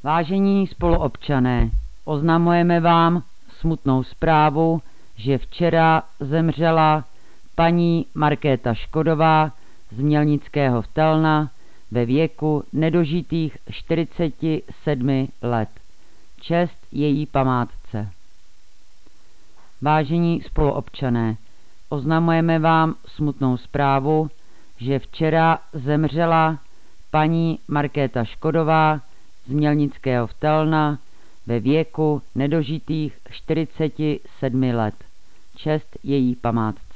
Vážení spoluobčané, oznamujeme vám smutnou zprávu, že včera zemřela paní Markéta Škodová z Mělnického v Telna ve věku nedožitých 47 let. Čest její památce. Vážení spoluobčané, oznamujeme vám smutnou zprávu, že včera zemřela paní Markéta Škodová z Mělnického v Telna ve věku nedožitých 47 let. Čest její památce.